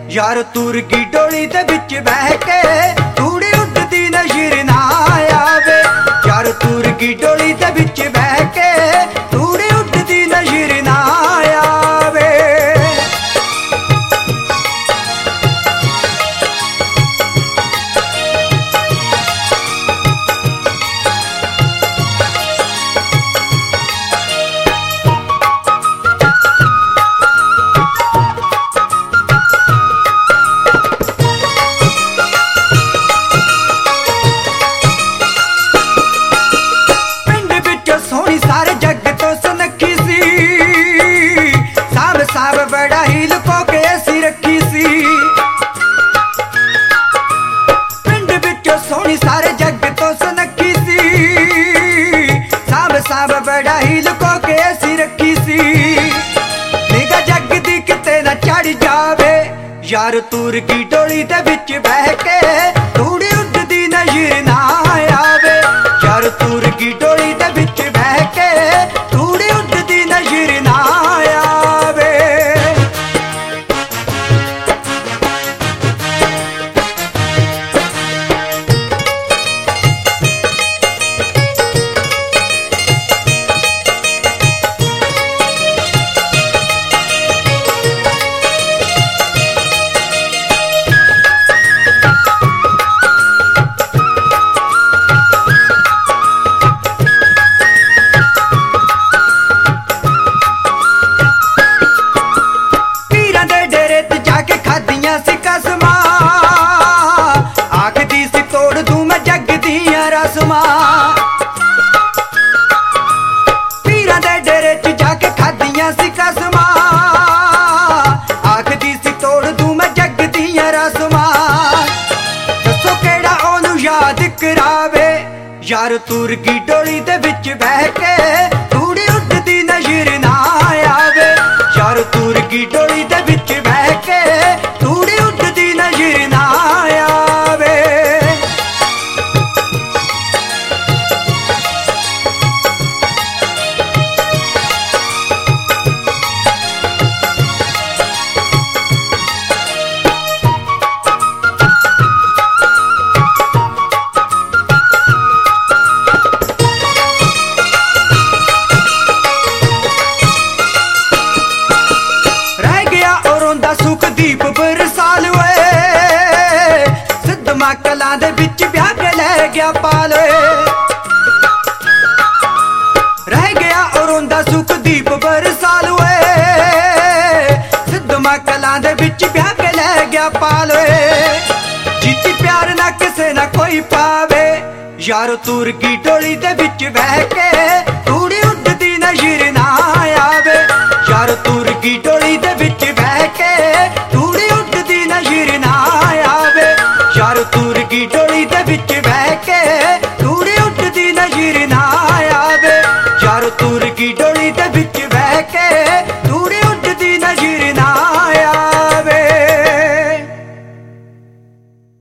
यार तुर की डोली दे विच बह के तूड़ी उड़दी नजर ना आवे। यार तुर की डोली दे विच बह के तूड़ी उड़दी नजर ना आवे। सोनी सारे जग तो सुनखी सी, साब साब बड़ा ही लुको के ऐसी रखी सी। पिंड बिचो सोनी सारे जग तो सुनखी सी, साब साब बड़ा ही लुको के ऐसी रखी सी। निगा जग दी किते ना चढ़ जावे। यार तुर की डोली दे विच बह के तूड़ी उड़दी नजर ना आवे। यार तुर की डोली दे विच बह के तूड़ी उड़दी नजर ना आवे। आखदी सी तोड़ दूं मैं जग दियां रस्मां। पीरां दे डेरे च जाके खादियां सी कसमां। आखदी सी तोड़ दूं मैं जग दियां रस्मां। दसो केड़ा ओनू याद करावे। यार तुर की डोली दे विच बह के तूड़ी उड़दी नजर ना आवे। यार तुर की डोली दे विच बह के तूड़ी उड़दी नजर ना आवे। रह गया और उंदा सुख दीप बरसाल वे। सिद्धमा कलां दे विच ब्याह के लै गया पाल। रह गया और उंदा सुख दीप बरसाल वे। सिद्धमा कलां दे विच ब्याह के लै गया पाल। जीती प्यार ना किसे ना कोई पावे। यार तुर की डोली दे विच बह के तूड़ी उड़दी नजर ना आवे। यार तुर की डोली दे विच बह के तूड़ी उड़दी नजर ना आवे। यार तुर की डोली दे विच